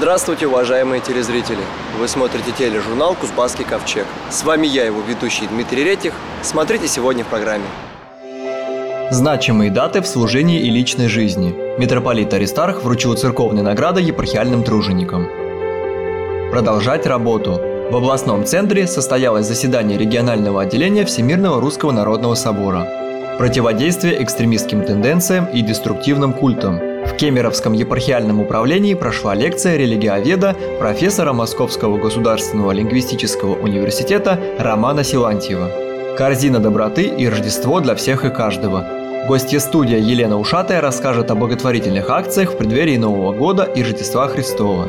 Здравствуйте, уважаемые телезрители! Вы смотрите тележурнал «Кузбасский ковчег». С вами я, его ведущий Дмитрий Ретих. Смотрите сегодня в программе. Значимые даты в служении и личной жизни. Митрополит Аристарх вручил церковные награды епархиальным труженикам. Продолжать работу. В областном центре состоялось заседание регионального отделения Всемирного Русского Народного Собора. Противодействие экстремистским тенденциям и деструктивным культам. В Кемеровском епархиальном управлении прошла лекция религиоведа, профессора Московского государственного лингвистического университета Романа Силантьева. Корзина доброты и Рождество для всех и каждого. Гостья студия Елена Ушатая расскажет о благотворительных акциях в преддверии Нового года и Рождества Христова.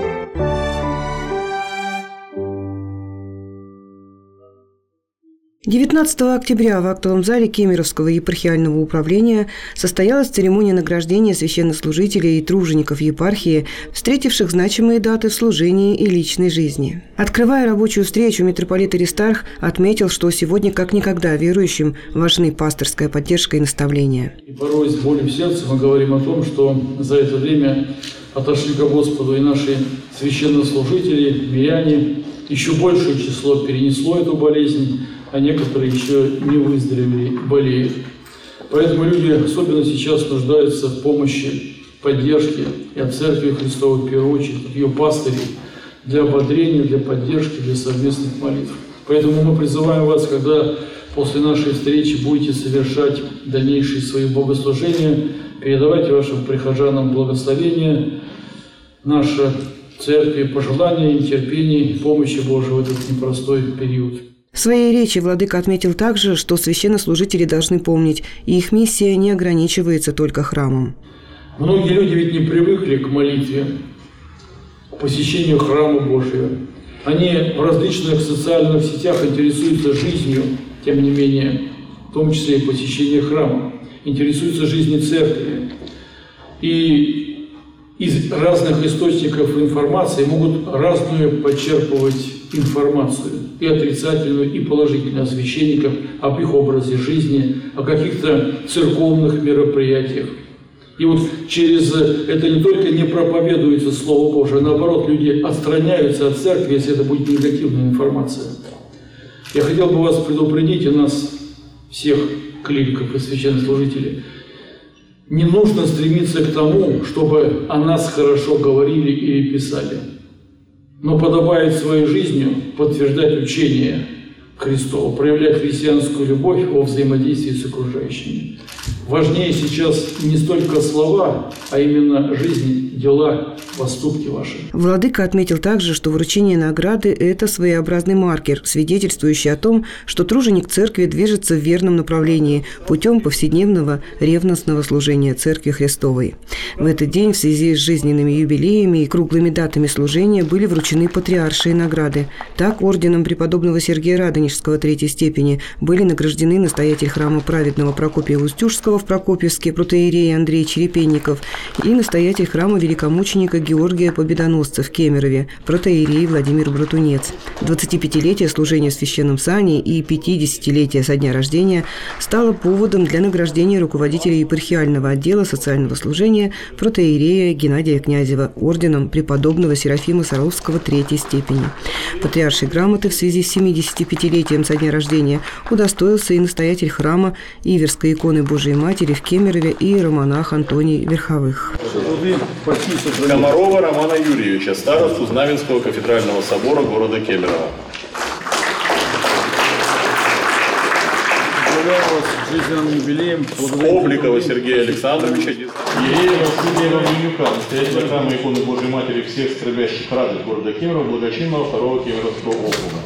19 октября в актовом зале Кемеровского епархиального управления состоялась церемония награждения священнослужителей и тружеников епархии, встретивших значимые даты в служении и личной жизни. Открывая рабочую встречу, митрополит Аристарх отметил, что сегодня как никогда верующим важны пасторская поддержка и наставления. И порой с болью в сердце мы говорим о том, что за это время отошли к Господу и наши священнослужители, миряне. Еще большее число перенесло эту болезнь, а некоторые еще не выздоровели, болеют. Поэтому люди особенно сейчас нуждаются в помощи, поддержке и от Церкви Христовой, в первую очередь, от ее пастырей, для ободрения, для поддержки, для совместных молитв. Поэтому мы призываем вас, когда после нашей встречи будете совершать дальнейшие свои богослужения, передавайте вашим прихожанам благословения, нашей Церкви, пожелания, терпения и помощи Божией в этот непростой период. В своей речи владыка отметил также, что священнослужители должны помнить, их миссия не ограничивается только храмом. Многие люди ведь не привыкли к молитве, к посещению храма Божьего. Они в различных социальных сетях интересуются жизнью, тем не менее, в том числе и посещение храма, интересуются жизнью церкви. И из разных источников информации могут разную почерпывать информацию, и отрицательную, и положительную, о священниках, об их образе жизни, о каких-то церковных мероприятиях. И вот через это не только не проповедуется Слово Божие, а наоборот, люди отстраняются от церкви, если это будет негативная информация. Я хотел бы вас предупредить, и нас, всех клириков и священнослужителей, не нужно стремиться к тому, чтобы о нас хорошо говорили или писали, но подобает своей жизнью подтверждать учение Христово, проявлять христианскую любовь во взаимодействии с окружающими. Важнее сейчас не столько слова, а именно жизнь, дела, поступки ваши. Владыка отметил также, что вручение награды – это своеобразный маркер, свидетельствующий о том, что труженик церкви движется в верном направлении путем повседневного ревностного служения Церкви Христовой. В этот день в связи с жизненными юбилеями и круглыми датами служения были вручены патриаршие награды. Так, орденом преподобного Сергия Радонежского третьей степени были награждены настоятель храма праведного Прокопия Устюжского в Прокопьевске, протоиерей Андрей Черепенников, и настоятель храма великомученика Георгия Победоносца в Кемерове, протоиерей Владимир Братунец. 25-летие служения в священном сане и 50-летие со дня рождения стало поводом для награждения руководителя епархиального отдела социального служения протоиерея Геннадия Князева орденом преподобного Серафима Саровского третьей степени. Патриаршей грамоты в связи с 75-летием со дня рождения удостоился и настоятель храма Иверской иконы Божией Матери в Кемерове и иеромонах Антоний Верховых. Комарова Романа Юрьевича, старосту Знаменского кафедрального собора города Кемерово. Обликова Сергея Александровича, Ереева Сергея Равненюка, настоятеля храма иконы Божией Матери всех скорбящих радость города Кемерово, благочинного 2-го Кемеровского округа.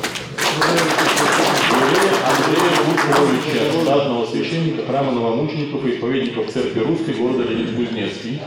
Андрея Гудковича, штатного священника храма новомучеников и исповедников Церкви Русской города Ленинск-Кузнецкий.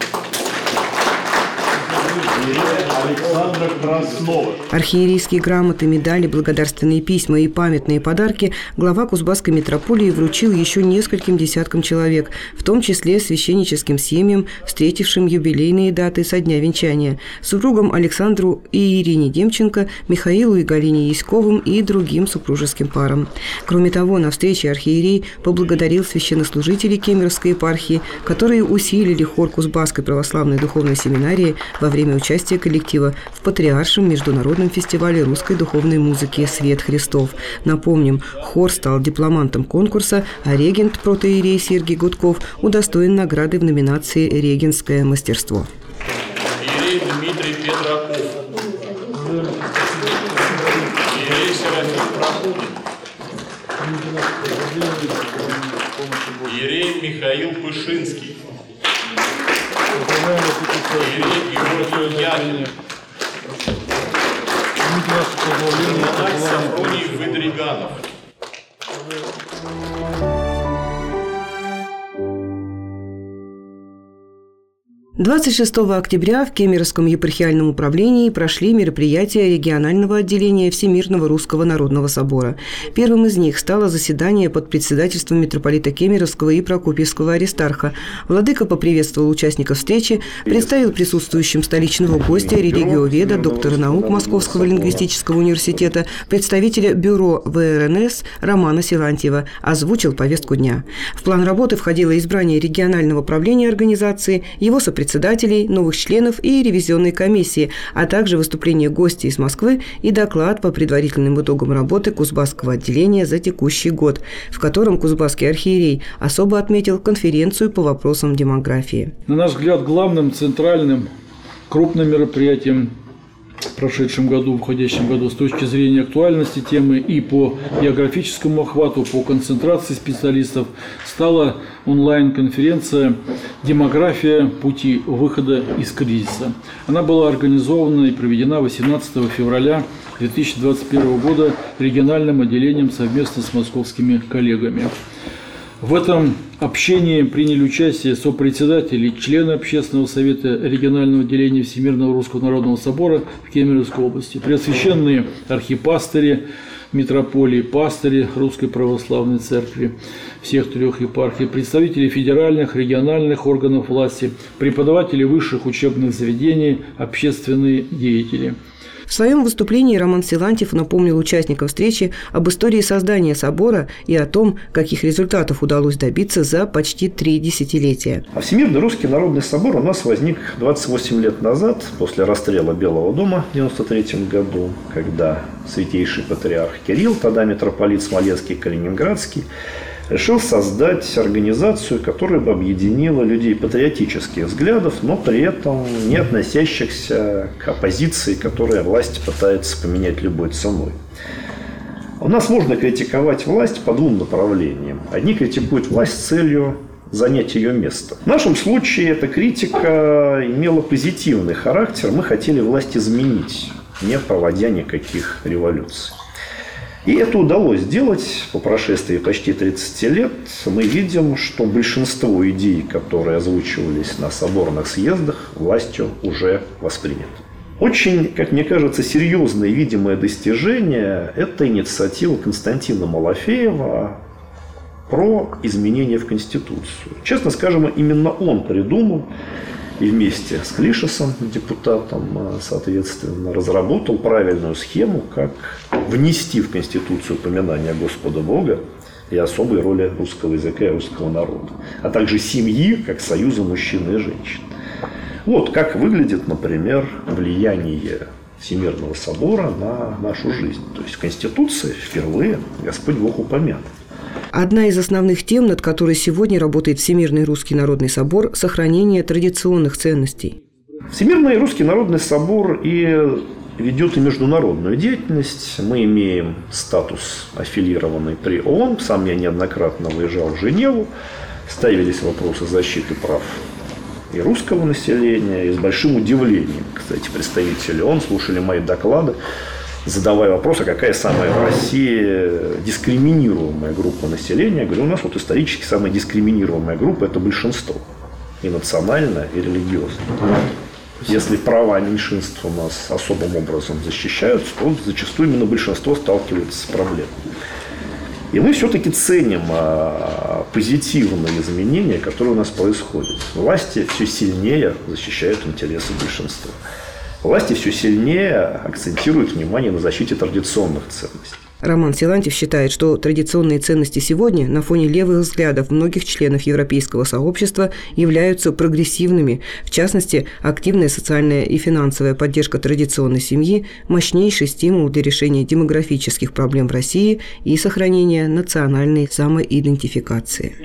Александра Краснова. Архиерейские грамоты, медали, благодарственные письма и памятные подарки глава Кузбасской митрополии вручил еще нескольким десяткам человек, в том числе священническим семьям, встретившим юбилейные даты со дня венчания, супругам Александру и Ирине Демченко, Михаилу и Галине Яськовым и другим супружеским парам. Кроме того, на встрече архиерей поблагодарил священнослужителей Кемеровской епархии, которые усилили хор Кузбасской православной духовной семинарии во время участия участие коллектива в Патриаршем международном фестивале русской духовной музыки «Свет Христов». Напомним, хор стал дипломантом конкурса, а регент протоиерей Сергий Гудков удостоен награды в номинации «Регентское мастерство». Иерей Дмитрий Петраков. Иерей Серафим Прокудин. Иерей Михаил Пышинский. Иерей Георгий Яхин. Монах Сафроний Выдриганов. 26 октября в Кемеровском епархиальном управлении прошли мероприятия регионального отделения Всемирного Русского Народного Собора. Первым из них стало заседание под председательством митрополита Кемеровского и Прокопьевского Аристарха. Владыка поприветствовал участников встречи, представил присутствующим столичного гостя, религиоведа, доктора наук Московского лингвистического университета, представителя бюро ВРНС Романа Силантьева, озвучил повестку дня. В план работы входило избрание регионального правления организации, его сопредседателей, новых членов и ревизионной комиссии, а также выступление гостей из Москвы и доклад по предварительным итогам работы Кузбасского отделения за текущий год, в котором Кузбасский архиерей особо отметил конференцию по вопросам демографии. На наш взгляд, главным, центральным, крупным мероприятием в прошедшем году, в уходящем году, с точки зрения актуальности темы и по географическому охвату, по концентрации специалистов, стала онлайн-конференция «Демография. Пути выхода из кризиса». Она была организована и проведена 18 февраля 2021 года региональным отделением совместно с московскими коллегами. В этом общении приняли участие сопредседатели и члены Общественного совета регионального отделения Всемирного Русского Народного Собора в Кемеровской области, преосвященные архипастыри, митрополии, пастыри Русской Православной Церкви всех трех епархий, представители федеральных, региональных органов власти, преподаватели высших учебных заведений, общественные деятели. В своем выступлении Роман Силантьев напомнил участникам встречи об истории создания собора и о том, каких результатов удалось добиться за почти 3 десятилетия. Всемирный Русский Народный Собор у нас возник 28 лет назад, после расстрела Белого дома в 1993 году, когда святейший патриарх Кирилл, тогда митрополит Смоленский и Калининградский, решил создать организацию, которая бы объединила людей патриотических взглядов, но при этом не относящихся к оппозиции, которая власть пытается поменять любой ценой. У нас можно критиковать власть по 2 направлениям. Одни критикуют власть с целью занять ее место. В нашем случае эта критика имела позитивный характер. Мы хотели власть изменить, не проводя никаких революций. И это удалось сделать по прошествии почти 30 лет. Мы видим, что большинство идей, которые озвучивались на соборных съездах, властью уже восприняты. Очень, как мне кажется, серьезное и видимое достижение – это инициатива Константина Малафеева про изменения в Конституцию. Честно скажем, именно он придумал и вместе с Клишесом, депутатом, соответственно, разработал правильную схему, как внести в Конституцию упоминание Господа Бога и особой роли русского языка и русского народа, а также семьи, как союза мужчины и женщин. Вот как выглядит, например, влияние Всемирного собора на нашу жизнь. То есть в Конституции впервые Господь Бог упомянут. Одна из основных тем, над которой сегодня работает Всемирный Русский Народный Собор – сохранение традиционных ценностей. Всемирный Русский Народный Собор и ведет и международную деятельность. Мы имеем статус аффилированный при ООН. Сам я неоднократно выезжал в Женеву. Ставились вопросы защиты прав и русского населения. И с большим удивлением, кстати, представители ООН слушали мои доклады, задавая вопрос, а какая самая в России дискриминируемая группа населения. Я говорю, у нас вот исторически самая дискриминируемая группа – это большинство. И национальное, и религиозное. Если права меньшинств у нас особым образом защищаются, то зачастую именно большинство сталкивается с проблемой. И мы все-таки ценим позитивные изменения, которые у нас происходят. Власти все сильнее защищают интересы большинства. Власти все сильнее акцентируют внимание на защите традиционных ценностей. Роман Силантьев считает, что традиционные ценности сегодня на фоне левых взглядов многих членов европейского сообщества являются прогрессивными. В частности, активная социальная и финансовая поддержка традиционной семьи – мощнейший стимул для решения демографических проблем в России и сохранения национальной самоидентификации.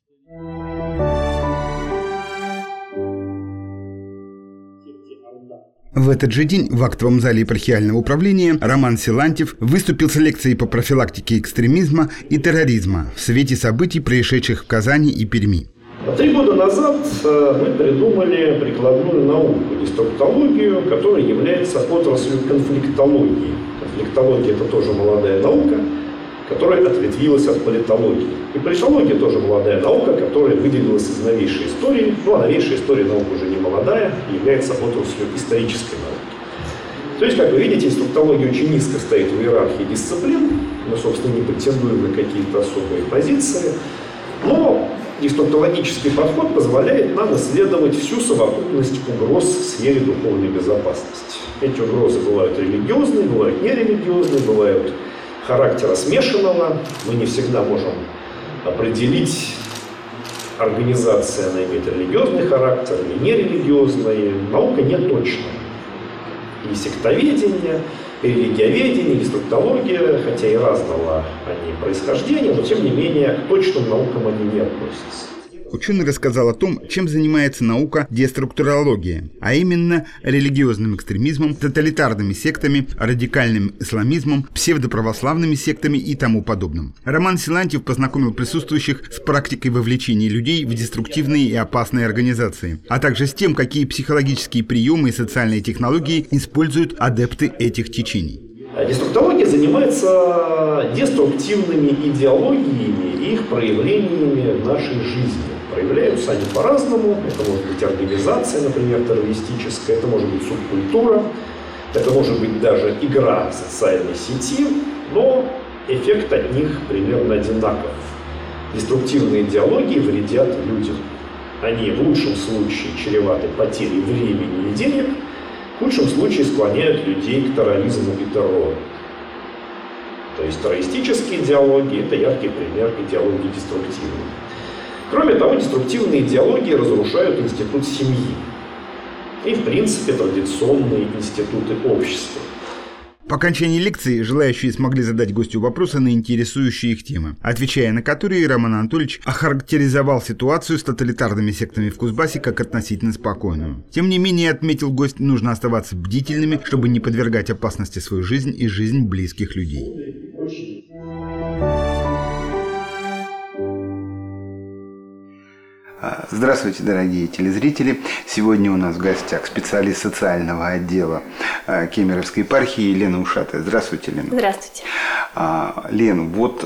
В этот же день в актовом зале епархиального управления Роман Силантьев выступил с лекцией по профилактике экстремизма и терроризма в свете событий, происшедших в Казани и Перми. 3 года назад мы придумали прикладную науку, деструктологию, которая является отраслью конфликтологии. Конфликтология – это тоже молодая наука, которая ответвилась от политологии. И политология тоже молодая наука, которая выделилась из новейшей истории. Ну, а новейшая история наука уже не молодая, является отраслью исторической науки. То есть, как вы видите, деструктология очень низко стоит в иерархии дисциплин. Мы, собственно, не претендуем на какие-то особые позиции. Но деструктологический подход позволяет нам исследовать всю совокупность угроз в сфере духовной безопасности. Эти угрозы бывают религиозные, бывают нерелигиозные, бывают характера смешанного. Мы не всегда можем определить, организация она имеет религиозный характер или нерелигиозный. Наука не точная. И сектоведение, и религиоведение, и деструктология, хотя и разного они происхождения, но тем не менее к точным наукам они не относятся. Ученый рассказал о том, чем занимается наука деструктурология, а именно религиозным экстремизмом, тоталитарными сектами, радикальным исламизмом, псевдоправославными сектами и тому подобным. Роман Силантьев познакомил присутствующих с практикой вовлечения людей в деструктивные и опасные организации, а также с тем, какие психологические приемы и социальные технологии используют адепты этих течений. Деструктология занимается деструктивными идеологиями и их проявлениями в нашей жизни. Проявляются они по-разному. Это может быть организация, например, террористическая, это может быть субкультура, это может быть даже игра в социальной сети, но эффект от них примерно одинаков. Деструктивные идеологии вредят людям. Они в лучшем случае чреваты потерей времени и денег, в худшем случае склоняют людей к терроризму и террору. То есть террористические идеологии – это яркий пример идеологии деструктивной. Кроме того, деструктивные идеологии разрушают институт семьи и, в принципе, традиционные институты общества. По окончании лекции желающие смогли задать гостю вопросы на интересующие их темы, отвечая на которые Роман Анатольевич охарактеризовал ситуацию с тоталитарными сектами в Кузбассе как относительно спокойную. Тем не менее, отметил гость, нужно оставаться бдительными, чтобы не подвергать опасности свою жизнь и жизнь близких людей. Здравствуйте, дорогие телезрители! Сегодня у нас в гостях специалист социального отдела Кемеровской епархии Елена Ушатая. Здравствуйте, Лена. Здравствуйте. Лена, вот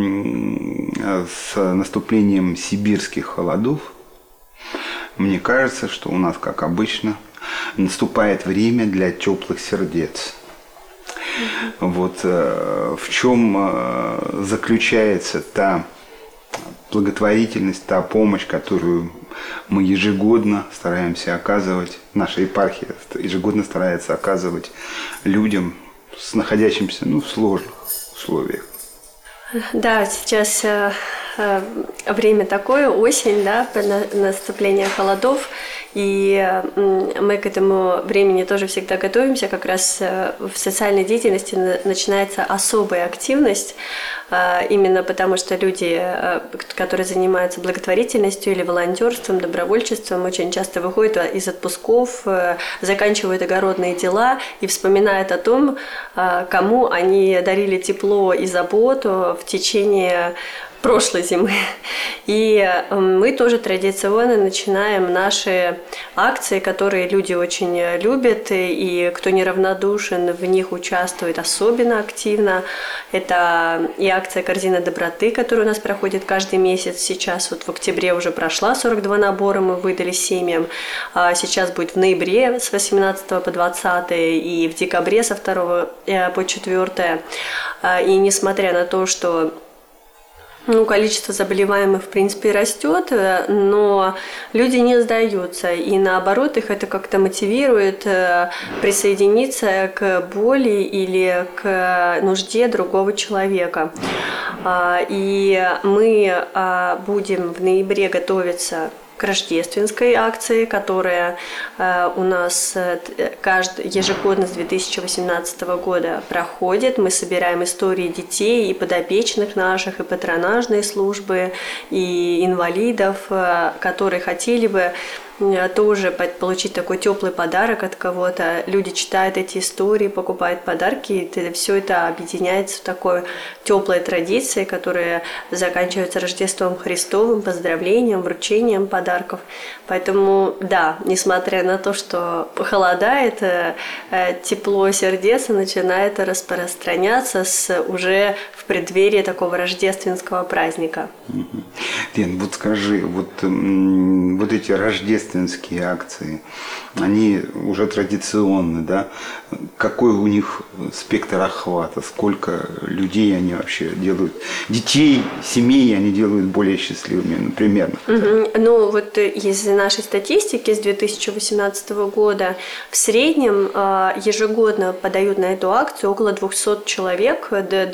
с наступлением сибирских холодов, мне кажется, что у нас, как обычно, наступает время для теплых сердец. Вот в чем заключается та благотворительность, та помощь, которую мы ежегодно стараемся оказывать, наша епархия ежегодно старается оказывать людям, находящимся в сложных условиях. Да, сейчас время такое, осень, да, наступление холодов, и мы к этому времени тоже всегда готовимся. Как раз в социальной деятельности начинается особая активность, именно потому что люди, которые занимаются благотворительностью или волонтерством, добровольчеством, очень часто выходят из отпусков, заканчивают огородные дела и вспоминают о том, кому они дарили тепло и заботу в течение прошлой зимы. И мы тоже традиционно начинаем наши акции, которые люди очень любят, и кто неравнодушен, в них участвует особенно активно. Это и акция «Корзина доброты», которая у нас проходит каждый месяц. Сейчас вот в октябре уже прошла 42 набора, мы выдали семьям. Сейчас будет в ноябре с 18 по 20 и в декабре со 2 по 4. И несмотря на то, что Количество заболеваемых, в принципе, растет, но люди не сдаются. И наоборот, их это как-то мотивирует присоединиться к боли или к нужде другого человека. И мы будем в ноябре готовиться к рождественской акции, которая у нас ежегодно с 2018 года проходит. Мы собираем истории детей и подопечных наших, и патронажные службы, и инвалидов, которые хотели бы тоже получить такой теплый подарок от кого-то. Люди читают эти истории, покупают подарки, и все это объединяется в такой теплой традиции, которая заканчивается Рождеством Христовым, поздравлением, вручением подарков. Поэтому, да, несмотря на то, что похолодает, тепло сердца начинает распространяться уже в преддверии такого рождественского праздника. Лен, вот скажи, вот эти рождественские акции, они уже традиционны, да? Какой у них спектр охвата? Сколько людей они вообще делают? Детей, семей они делают более счастливыми, примерно? Ну, вот из нашей статистики с 2018 года в среднем ежегодно подают на эту акцию около 200 человек, до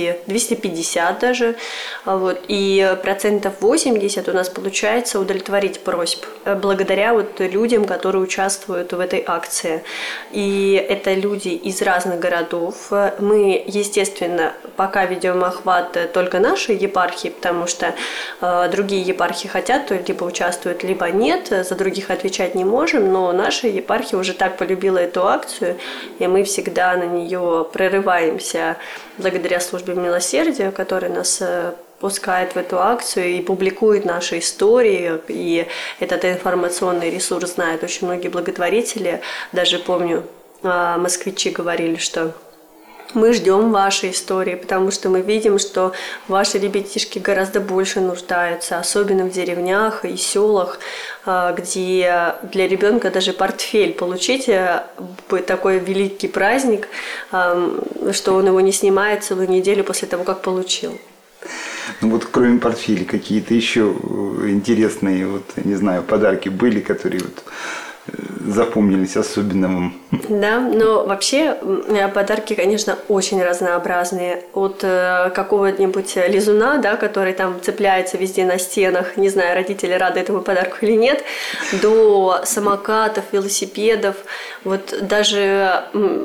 250 даже. Вот, и 80% у нас получается удовлетворить просьб благодаря людям, которые участвуют в этой акции. И это люди из разных городов. Мы, естественно, пока ведем охват только нашей епархии, потому что другие епархии хотят, либо участвуют, либо нет. За других отвечать не можем, но наша епархия уже так полюбила эту акцию, и мы всегда на нее прорываемся благодаря службе милосердия, которая нас пускает в эту акцию и публикует наши истории, и этот информационный ресурс знают очень многие благотворители. Даже помню, москвичи говорили, что мы ждем ваши истории, потому что мы видим, что ваши ребятишки гораздо больше нуждаются, особенно в деревнях и селах, где для ребенка даже портфель получить такой великий праздник, что он его не снимает целую неделю после того, как получил. Ну вот кроме портфеля какие-то еще интересные, не знаю, подарки были, которые запомнились особенно вам? Да, но вообще подарки, конечно, очень разнообразные. От какого-нибудь лизуна, да, который там цепляется везде на стенах, не знаю, родители рады этому подарку или нет, до самокатов, велосипедов, вот даже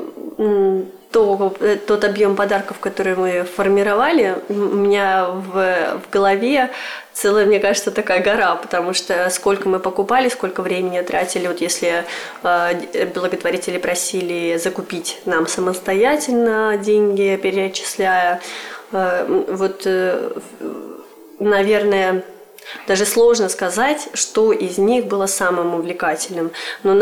тот объем подарков, который мы формировали, у меня в голове целая, мне кажется, такая гора, потому что сколько мы покупали, сколько времени тратили. Вот если благотворители просили закупить нам самостоятельно деньги, перечисляя, наверное, даже сложно сказать, что из них было самым увлекательным. Но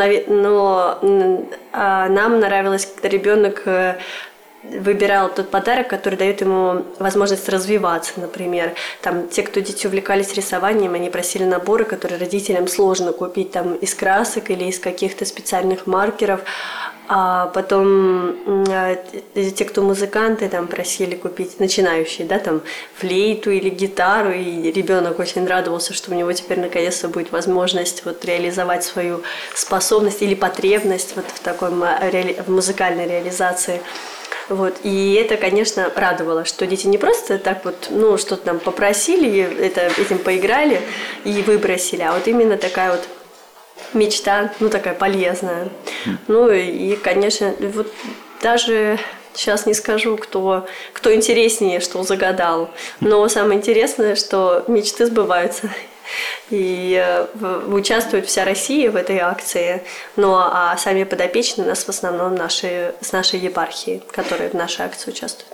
нам нравилось, когда ребенок выбирал тот подарок, который дает ему возможность развиваться, например. Там, те, кто дети увлекались рисованием, они просили наборы, которые родителям сложно купить там, из красок или из каких-то специальных маркеров. А потом те, кто музыканты, там просили купить, начинающие, да, там флейту или гитару, и ребенок очень радовался, что у него теперь наконец-то будет возможность реализовать свою способность или потребность в такой в музыкальной реализации. И это, конечно, радовало, что дети не просто так что-то там попросили, этим поиграли и выбросили, а именно такая мечта, такая полезная. И, конечно, даже сейчас не скажу, кто интереснее, что загадал, но самое интересное, что мечты сбываются. И участвует вся Россия в этой акции, а сами подопечные у нас в основном с нашей епархии, которые в нашей акции участвуют.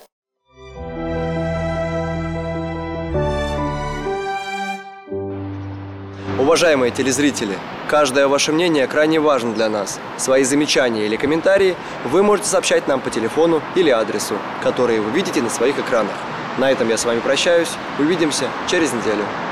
Уважаемые телезрители, каждое ваше мнение крайне важно для нас. Свои замечания или комментарии вы можете сообщать нам по телефону или адресу, которые вы видите на своих экранах. На этом я с вами прощаюсь. Увидимся через неделю.